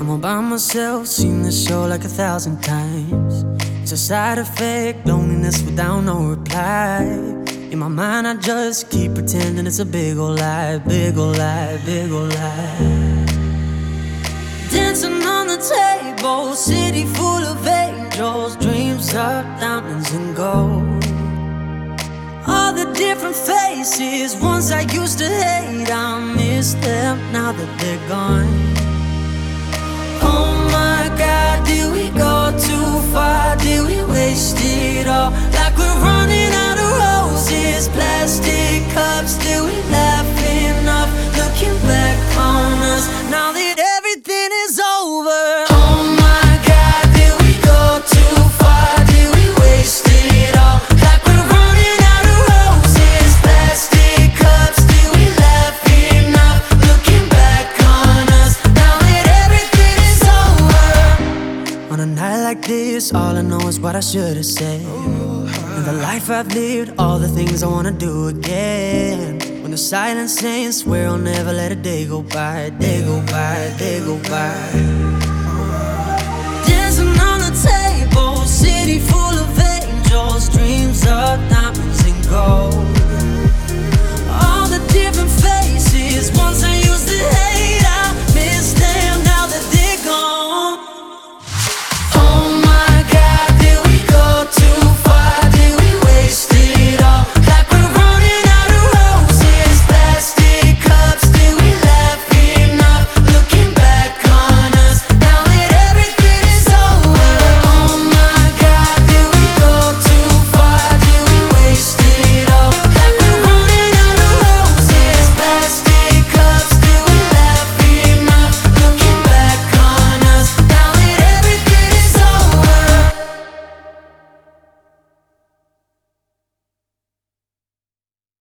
I'm all by myself, seen this show like 1,000 times. It's a side effect, loneliness without no reply. In my mind I just keep pretending it's a big ol' lie, big ol' lie, big ol' lie. Dancing on the table, city full of angels, dreams of diamonds and gold. All the different faces, ones I used to hate, I miss them now that they're gone. Oh my God, did we go too far? Did we waste it all? Like we're running out of roses, plastic cups. Did we laugh enough? Looking back on us, now that everything is over. Oh my God, did we go too far? Did we waste it all? Like we're running out of roses, plastic cups. Did we laugh enough? Looking back on us, now that everything is over. On a night like this, all I know is what I should have said. And the life I've lived, all the things I wanna do again. When the silence saying, swear I'll never let a day go by, day go by, day go by. Dancing on the table, city full of angels, dreams of